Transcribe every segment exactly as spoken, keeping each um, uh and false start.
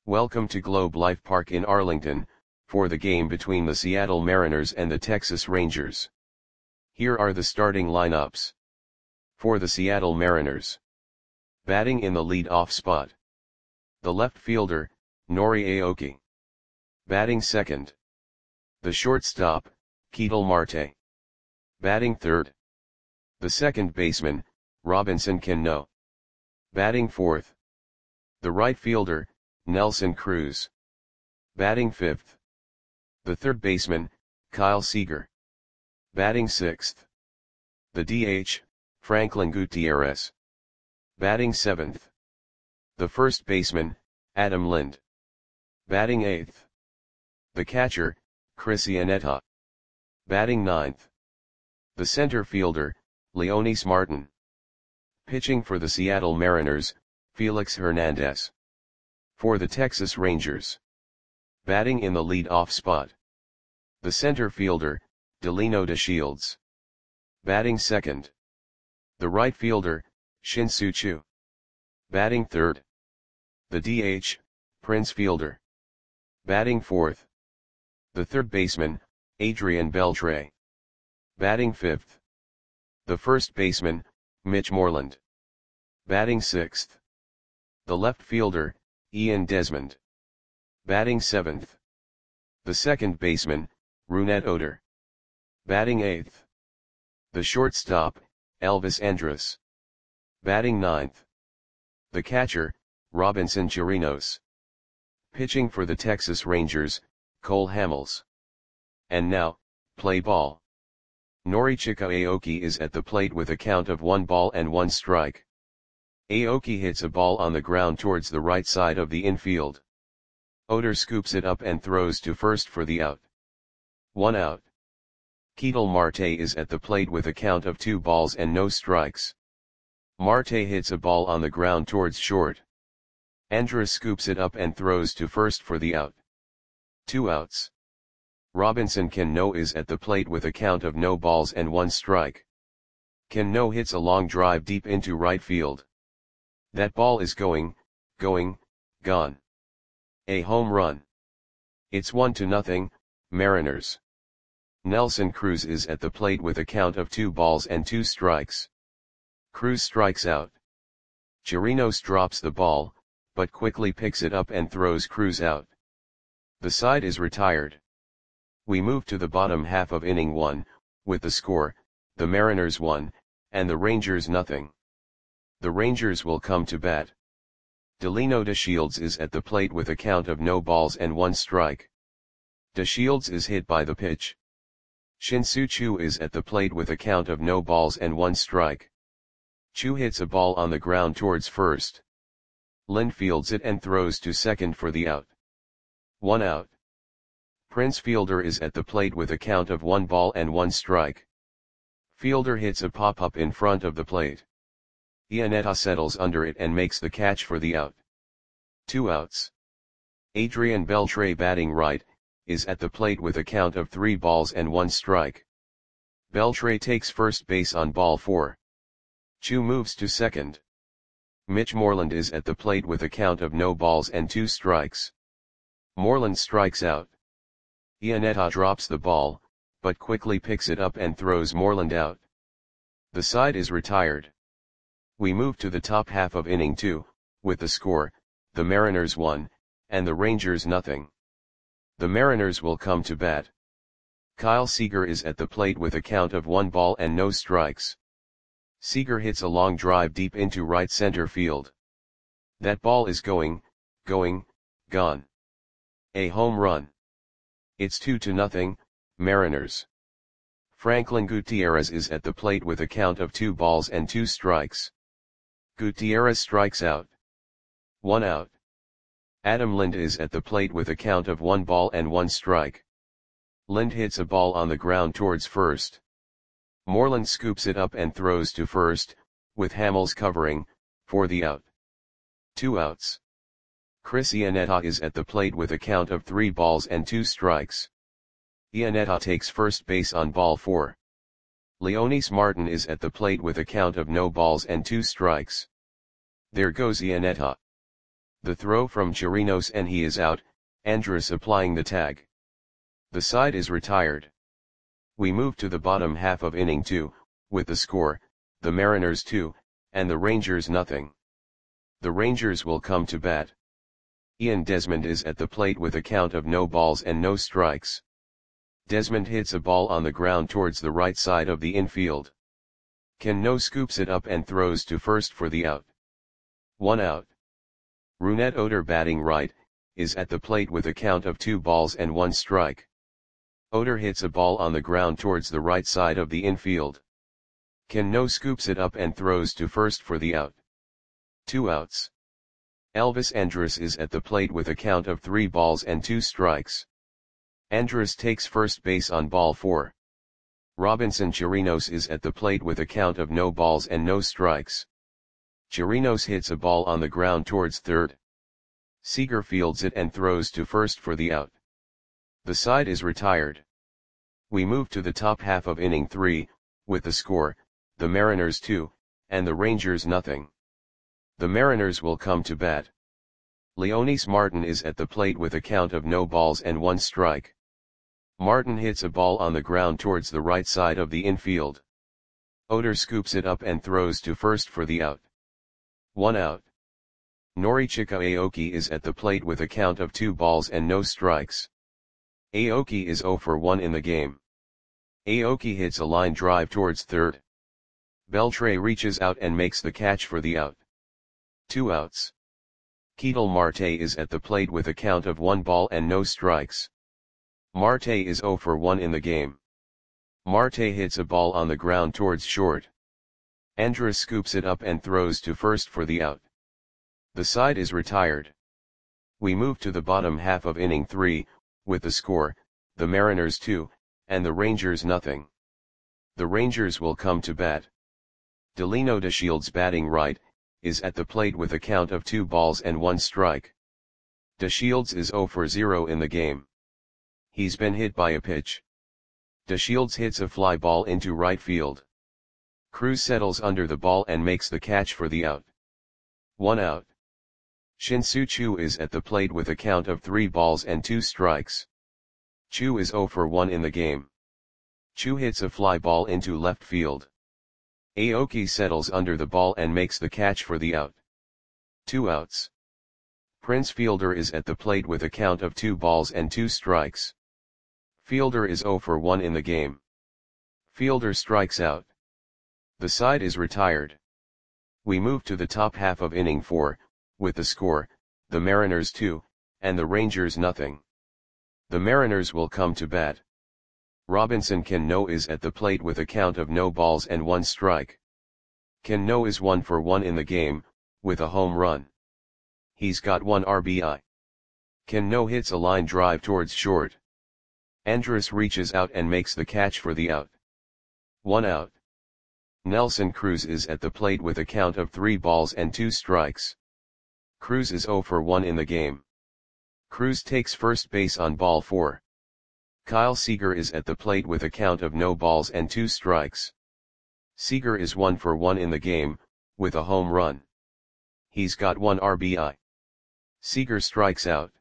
Welcome to Globe Life Park in Arlington, for the game between the Seattle Mariners and the Texas Rangers. Here are the starting lineups. For the Seattle Mariners. Batting in the lead-off spot. The left fielder, Nori Aoki. Batting second. The shortstop, Ketel Marte. Batting third. The second baseman, Robinson Cano. Batting fourth. The right fielder, Nelson Cruz. Batting fifth. The third baseman, Kyle Seager. Batting sixth. The D H, Franklin Gutierrez. Batting seventh. The first baseman, Adam Lind. Batting eighth. The catcher, Chris Iannetta. Batting ninth. The center fielder, Leonys Martin. Pitching for the Seattle Mariners, Felix Hernandez. For the Texas Rangers. Batting in the lead-off spot. The center fielder, Delino DeShields. Batting second. The right fielder, Shin-Soo Choo. Batting third. The D H, Prince Fielder. Batting fourth. The third baseman, Adrian Beltre. Batting fifth. The first baseman, Mitch Moreland. Batting sixth. The left fielder, Ian Desmond. Batting seventh. The second baseman, Rougned Odor. Batting eighth. The shortstop, Elvis Andrus. Batting ninth. The catcher, Robinson Chirinos. Pitching for the Texas Rangers, Cole Hamels. And now, play ball. Norichika Aoki is at the plate with a count of one ball and one strike. Aoki hits a ball on the ground towards the right side of the infield. Odor scoops it up and throws to first for the out. One out. Ketel Marte is at the plate with a count of two balls and no strikes. Marte hits a ball on the ground towards short. Andrus scoops it up and throws to first for the out. Two outs. Robinson Cano is at the plate with a count of no balls and one strike. Cano hits a long drive deep into right field. That ball is going, going, gone. A home run. It's one to nothing, Mariners. Nelson Cruz is at the plate with a count of two balls and two strikes. Cruz strikes out. Chirinos drops the ball, but quickly picks it up and throws Cruz out. The side is retired. We move to the bottom half of inning one, with the score, the Mariners one, and the Rangers nothing. The Rangers will come to bat. Delino DeShields is at the plate with a count of no balls and one strike. DeShields is hit by the pitch. Shin-Soo Choo is at the plate with a count of no balls and one strike. Choo hits a ball on the ground towards first. Lind fields it and throws to second for the out. One out. Prince Fielder is at the plate with a count of one ball and one strike. Fielder hits a pop-up in front of the plate. Iannetta settles under it and makes the catch for the out. Two outs. Adrian Beltre, batting right, is at the plate with a count of three balls and one strike. Beltre takes first base on ball four. Choo moves to second. Mitch Moreland is at the plate with a count of no balls and two strikes. Moreland strikes out. Iannetta drops the ball, but quickly picks it up and throws Moreland out. The side is retired. We move to the top half of inning two, with the score, the Mariners one, and the Rangers nothing. The Mariners will come to bat. Kyle Seager is at the plate with a count of one ball and no strikes. Seager hits a long drive deep into right center field. That ball is going, going, gone. A home run. It's two to nothing, Mariners. Franklin Gutierrez is at the plate with a count of two balls and two strikes. Gutierrez strikes out. One out. Adam Lind is at the plate with a count of one ball and one strike. Lind hits a ball on the ground towards first. Moreland scoops it up and throws to first, with Hamels covering, for the out. Two outs. Chris Iannetta is at the plate with a count of three balls and two strikes. Iannetta takes first base on ball four. Leonys Martin is at the plate with a count of no balls and two strikes. There goes Iannetta. The throw from Chirinos and he is out, Andrus applying the tag. The side is retired. We move to the bottom half of inning two, with the score, the Mariners two, and the Rangers nothing. The Rangers will come to bat. Ian Desmond is at the plate with a count of no balls and no strikes. Desmond hits a ball on the ground towards the right side of the infield. Cano scoops it up and throws to first for the out. One out. Rougned Odor, batting right, is at the plate with a count of two balls and one strike. Odor hits a ball on the ground towards the right side of the infield. Cano scoops it up and throws to first for the out. Two outs. Elvis Andrus is at the plate with a count of three balls and two strikes. Andrus takes first base on ball four. Robinson Chirinos is at the plate with a count of no balls and no strikes. Chirinos hits a ball on the ground towards third. Seager fields it and throws to first for the out. The side is retired. We move to the top half of inning three, with the score, the Mariners two, and the Rangers nothing. The Mariners will come to bat. Leonys Martin is at the plate with a count of no balls and one strike. Martin hits a ball on the ground towards the right side of the infield. Odor scoops it up and throws to first for the out. One out. Norichika Aoki is at the plate with a count of two balls and no strikes. Aoki is zero for one in the game. Aoki hits a line drive towards third. Beltre reaches out and makes the catch for the out. Two outs. Ketel Marte is at the plate with a count of one ball and no strikes. Marte is zero for one in the game. Marte hits a ball on the ground towards short. Andrus scoops it up and throws to first for the out. The side is retired. We move to the bottom half of inning three, with the score, the Mariners two, and the Rangers nothing. The Rangers will come to bat. Delino DeShields, batting right, is at the plate with a count of two balls and one strike. DeShields is zero for zero in the game. He's been hit by a pitch. DeShields hits a fly ball into right field. Cruz settles under the ball and makes the catch for the out. One out. Shin-Soo Choo is at the plate with a count of three balls and two strikes. Choo is zero for one in the game. Choo hits a fly ball into left field. Aoki settles under the ball and makes the catch for the out. Two outs. Prince Fielder is at the plate with a count of two balls and two strikes. Fielder is zero for one in the game. Fielder strikes out. The side is retired. We move to the top half of inning four, with the score, the Mariners two, and the Rangers nothing. The Mariners will come to bat. Robinson Cano is at the plate with a count of no balls and one strike. Cano is one for one in the game, with a home run. He's got one R B I. Cano hits a line drive towards short. Andrus reaches out and makes the catch for the out. One out. Nelson Cruz is at the plate with a count of three balls and two strikes. Cruz is zero for one in the game. Cruz takes first base on ball four. Kyle Seager is at the plate with a count of no balls and two strikes. Seager is one for one in the game, with a home run. He's got one R B I. Seager strikes out.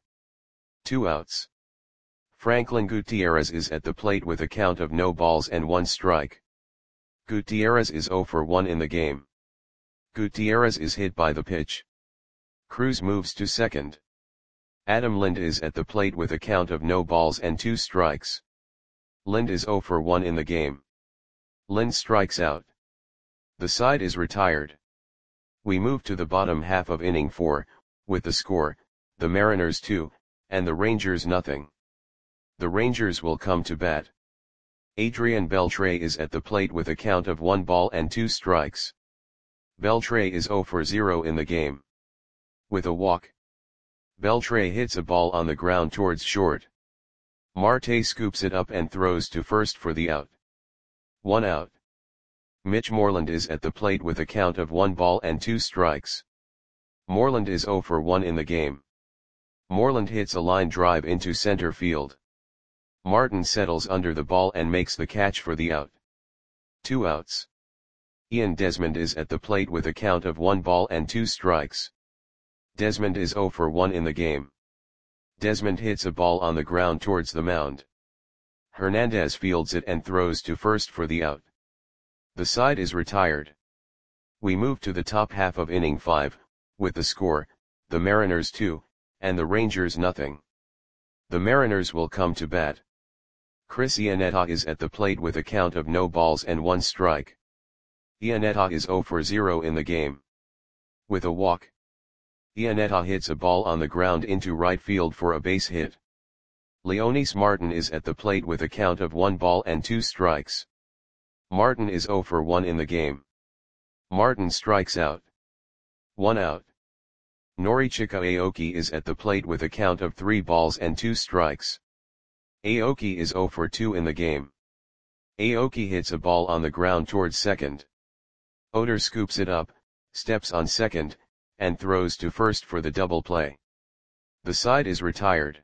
Two outs. Franklin Gutierrez is at the plate with a count of no balls and one strike. Gutierrez is zero for one in the game. Gutierrez is hit by the pitch. Cruz moves to second. Adam Lind is at the plate with a count of no balls and two strikes. Lind is zero for one in the game. Lind strikes out. The side is retired. We move to the bottom half of inning four, with the score, the Mariners two, and the Rangers nothing. The Rangers will come to bat. Adrian Beltre is at the plate with a count of one ball and two strikes. Beltre is zero for zero in the game. With a walk. Beltre hits a ball on the ground towards short. Marte scoops it up and throws to first for the out. One out. Mitch Moreland is at the plate with a count of one ball and two strikes. Moreland is zero for one in the game. Moreland hits a line drive into center field. Martin settles under the ball and makes the catch for the out. Two outs. Ian Desmond is at the plate with a count of one ball and two strikes. Desmond is zero for one in the game. Desmond hits a ball on the ground towards the mound. Hernandez fields it and throws to first for the out. The side is retired. We move to the top half of inning five, with the score, the Mariners two, and the Rangers nothing. The Mariners will come to bat. Chris Iannetta is at the plate with a count of no balls and one strike. Iannetta is zero for zero in the game. With a walk, Iannetta hits a ball on the ground into right field for a base hit. Leonys Martin is at the plate with a count of one ball and two strikes. Martin is zero for one in the game. Martin strikes out. One out. Norichika Aoki is at the plate with a count of three balls and two strikes. Aoki is zero for two in the game. Aoki hits a ball on the ground towards second. Oder scoops it up, steps on second, and throws to first for the double play. The side is retired.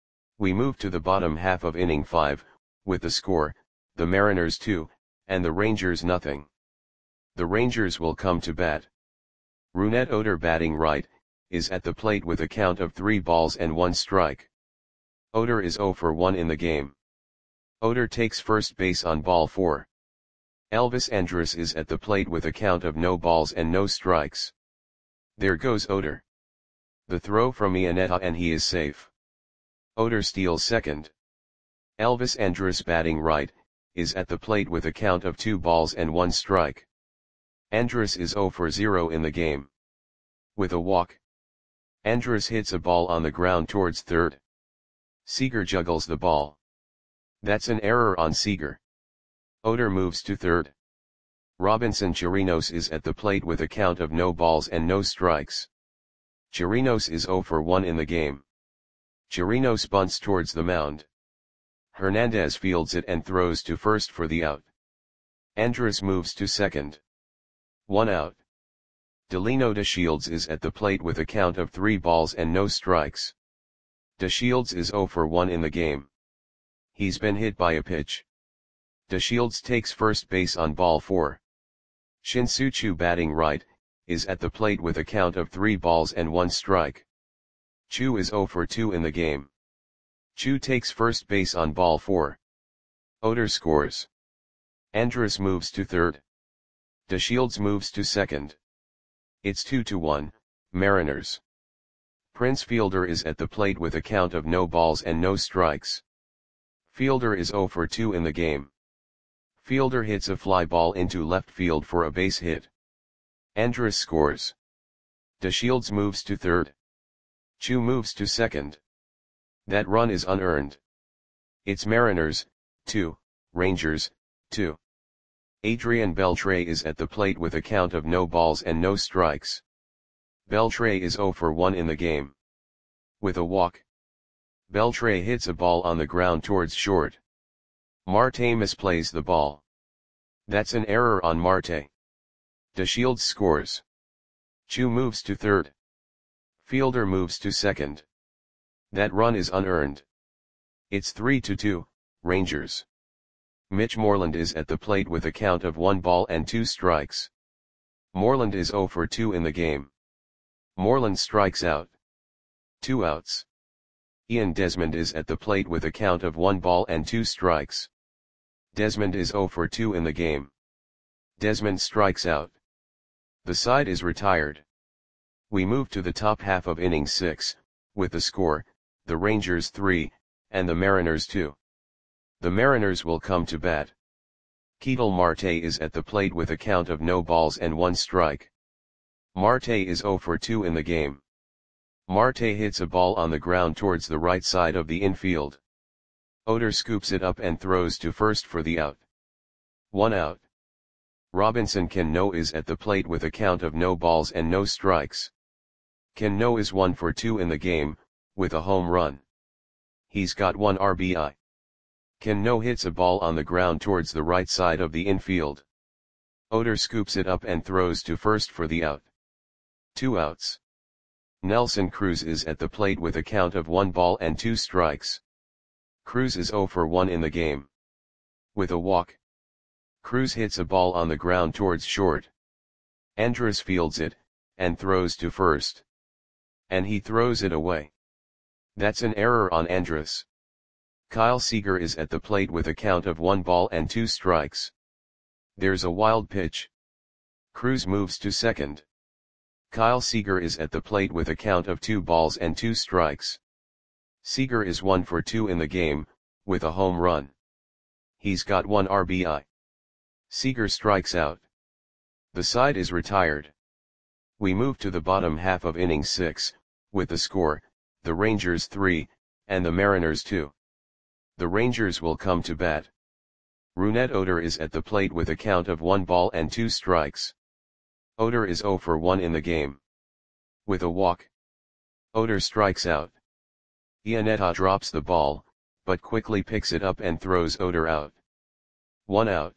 We move to the bottom half of inning five, with the score, the Mariners two, and the Rangers nothing. The Rangers will come to bat. Rougned Oder, batting right, is at the plate with a count of three balls and one strike. Oder is zero for one in the game. Oder takes first base on ball four. Elvis Andrus is at the plate with a count of no balls and no strikes. There goes Oder. The throw from Iannetta and he is safe. Oder steals second. Elvis Andrus, batting right, is at the plate with a count of two balls and one strike. Andrus is zero for zero in the game. With a walk, Andrus hits a ball on the ground towards third. Seager juggles the ball. That's an error on Seager. Oder moves to third. Robinson Chirinos is at the plate with a count of no balls and no strikes. Chirinos is zero for one in the game. Chirinos bunts towards the mound. Hernandez fields it and throws to first for the out. Andrus moves to second. One out. Delino DeShields is at the plate with a count of three balls and no strikes. DeShields is zero for one in the game. He's been hit by a pitch. DeShields takes first base on ball four. Shin-Soo Choo, batting right, is at the plate with a count of three balls and one strike. Choo is zero for two in the game. Choo takes first base on ball four. Oder scores. Andrus moves to third. DeShields moves to second. It's two to one, Mariners. Prince Fielder is at the plate with a count of no balls and no strikes. Fielder is zero for two in the game. Fielder hits a fly ball into left field for a base hit. Andrus scores. DeShields moves to third. Choo moves to second. That run is unearned. It's Mariners, two, Rangers, two. Adrian Beltre is at the plate with a count of no balls and no strikes. Beltre is zero for one in the game. With a walk, Beltre hits a ball on the ground towards short. Marte misplays the ball. That's an error on Marte. DeShields scores. Choo moves to third. Fielder moves to second. That run is unearned. It's three to two, Rangers. Mitch Moreland is at the plate with a count of one ball and two strikes. Moreland is zero for two in the game. Moreland strikes out. Two outs. Ian Desmond is at the plate with a count of one ball and two strikes. Desmond is zero for two in the game. Desmond strikes out. The side is retired. We move to the top half of inning six, with the score, the Rangers three, and the Mariners two. The Mariners will come to bat. Ketel Marte is at the plate with a count of no balls and one strike. Marte is zero for two in the game. Marte hits a ball on the ground towards the right side of the infield. Oder scoops it up and throws to first for the out. One out. Robinson Cano is at the plate with a count of no balls and no strikes. Cano is one for two in the game, with a home run. He's got one R B I. Cano hits a ball on the ground towards the right side of the infield. Oder scoops it up and throws to first for the out. Two outs. Nelson Cruz is at the plate with a count of one ball and two strikes. Cruz is zero for one in the game. With a walk, Cruz hits a ball on the ground towards short. Andrus fields it, and throws to first. And he throws it away. That's an error on Andrus. Kyle Seager is at the plate with a count of one ball and two strikes. There's a wild pitch. Cruz moves to second. Kyle Seager is at the plate with a count of two balls and two strikes. Seager is one for two in the game, with a home run. He's got one R B I. Seager strikes out. The side is retired. We move to the bottom half of inning six, with the score, the Rangers three, and the Mariners two. The Rangers will come to bat. Rougned Odor is at the plate with a count of one ball and two strikes. Odor is zero for one in the game. With a walk. Odor strikes out. Iannetta drops the ball, but quickly picks it up and throws Odor out. One out.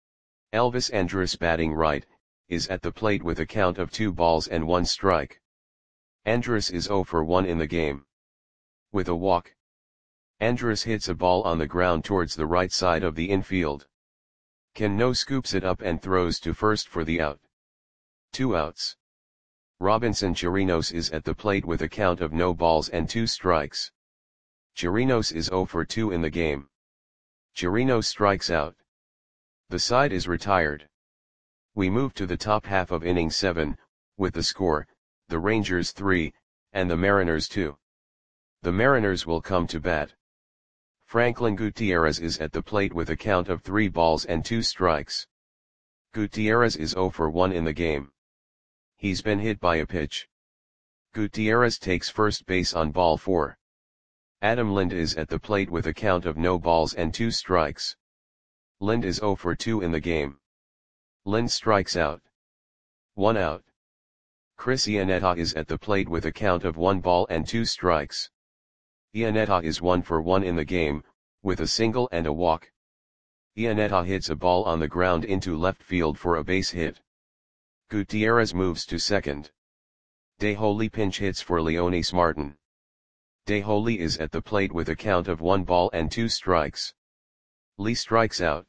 Elvis Andrus, batting right, is at the plate with a count of two balls and one strike. Andrus is zero for one in the game. With a walk. Andrus hits a ball on the ground towards the right side of the infield. Cano scoops it up and throws to first for the out. Two outs. Robinson Chirinos is at the plate with a count of no balls and two strikes. Chirinos is zero for two in the game. Chirinos strikes out. The side is retired. We move to the top half of inning seven, with the score, the Rangers three, and the Mariners two. The Mariners will come to bat. Franklin Gutierrez is at the plate with a count of three balls and two strikes. Gutierrez is zero for one in the game. He's been hit by a pitch. Gutierrez takes first base on ball four. Adam Lind is at the plate with a count of no balls and two strikes. Lind is zero for two in the game. Lind strikes out. One out. Chris Iannetta is at the plate with a count of one ball and two strikes. Iannetta is one for one in the game, with a single and a walk. Iannetta hits a ball on the ground into left field for a base hit. Gutierrez moves to second. DeHoly pinch hits for Leonys Martin. DeHoly is at the plate with a count of one ball and two strikes. Lee strikes out.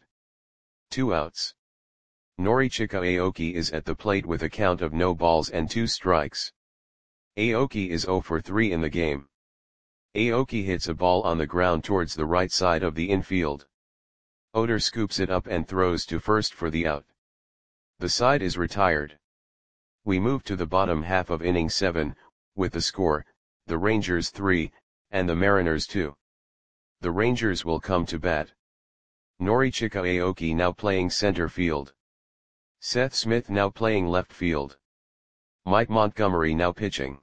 Two outs. Norichika Aoki is at the plate with a count of no balls and two strikes. Aoki is zero for three in the game. Aoki hits a ball on the ground towards the right side of the infield. Odor scoops it up and throws to first for the out. The side is retired. We move to the bottom half of inning seven, with the score, the Rangers three, and the Mariners two. The Rangers will come to bat. Norichika Aoki now playing center field. Seth Smith now playing left field. Mike Montgomery now pitching.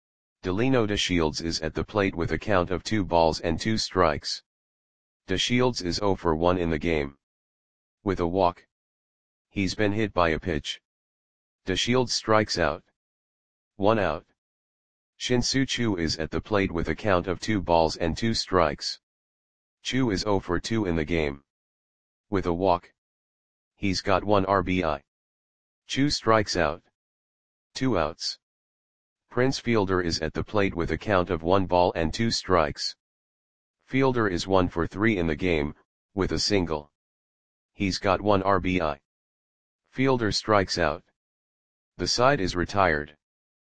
Delino DeShields is at the plate with a count of two balls and two strikes. DeShields is zero for one in the game. With a walk. He's been hit by a pitch. DeShields strikes out. One out. Shin-Soo Choo is at the plate with a count of two balls and two strikes. Choo is zero for two in the game. With a walk. He's got one R B I. Choo strikes out. Two outs. Prince Fielder is at the plate with a count of one ball and two strikes. Fielder is one for three in the game, with a single. He's got one R B I. Fielder strikes out. The side is retired.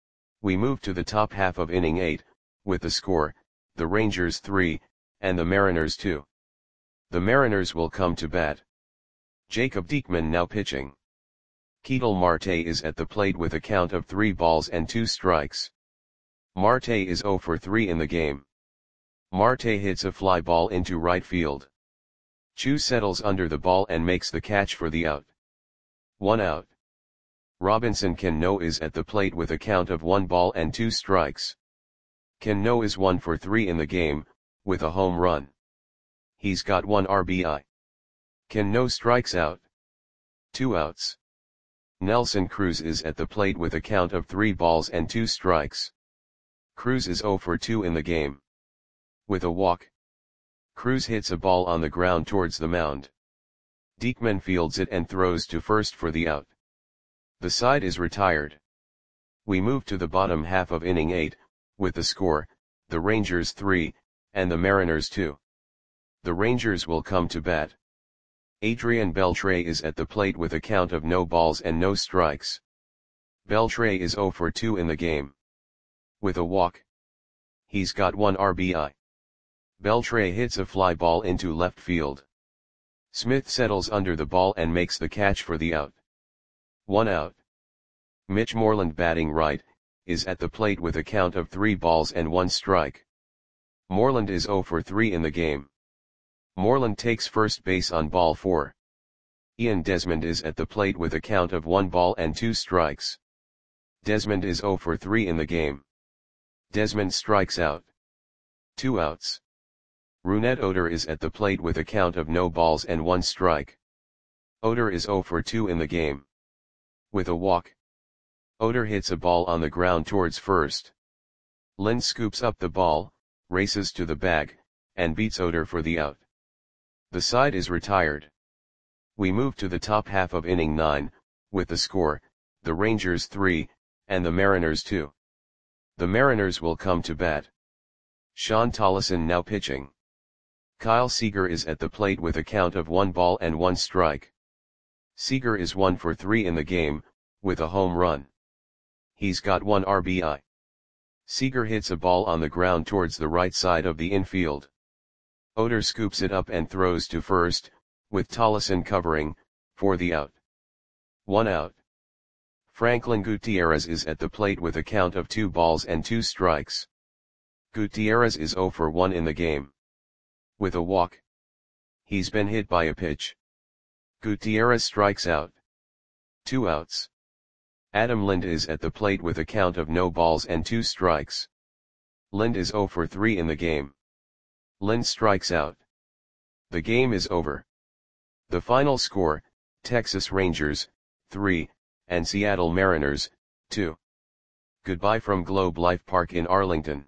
We move to the top half of inning eight, with the score, the Rangers three, and the Mariners two. The Mariners will come to bat. Jacob Diekman now pitching. Ketel Marte is at the plate with a count of three balls and two strikes. Marte is zero for three in the game. Marte hits a fly ball into right field. Choo settles under the ball and makes the catch for the out. One out. Robinson Cano is at the plate with a count of one ball and two strikes. Cano is one for three in the game, with a home run. He's got one R B I. Cano strikes out. Two outs. Nelson Cruz is at the plate with a count of three balls and two strikes. Cruz is zero for two in the game. With a walk. Cruz hits a ball on the ground towards the mound. Diekman fields it and throws to first for the out. The side is retired. We move to the bottom half of inning eight, with the score, the Rangers three, and the Mariners two. The Rangers will come to bat. Adrian Beltre is at the plate with a count of no balls and no strikes. Beltre is zero for two in the game. with a walk. He's got one R B I. Beltre hits a fly ball into left field. Smith settles under the ball and makes the catch for the out. One out. Mitch Moreland, batting right, is at the plate with a count of three balls and one strike. Moreland is zero for three in the game. Moreland takes first base on ball four. Ian Desmond is at the plate with a count of one ball and two strikes. Desmond is zero for three in the game. Desmond strikes out. Two outs. Rougned Odor is at the plate with a count of no balls and one strike. Odor is zero for two in the game. With a walk. Odor hits a ball on the ground towards first. Lind scoops up the ball, races to the bag, and beats Odor for the out. The side is retired. We move to the top half of inning nine, with the score, the Rangers three, and the Mariners two. The Mariners will come to bat. Sean Tollison now pitching. Kyle Seager is at the plate with a count of one ball and one strike. Seager is one for three in the game, with a home run. He's got one R B I. Seager hits a ball on the ground towards the right side of the infield. Odor scoops it up and throws to first, with Tollison covering, for the out. One out. Franklin Gutierrez is at the plate with a count of two balls and two strikes. Gutierrez is zero for one in the game. With a walk. He's been hit by a pitch. Gutierrez strikes out. Two outs. Adam Lind is at the plate with a count of no balls and two strikes. Lind is zero for three in the game. Lind strikes out. The game is over. The final score, Texas Rangers, three, and Seattle Mariners, two. Goodbye from Globe Life Park in Arlington.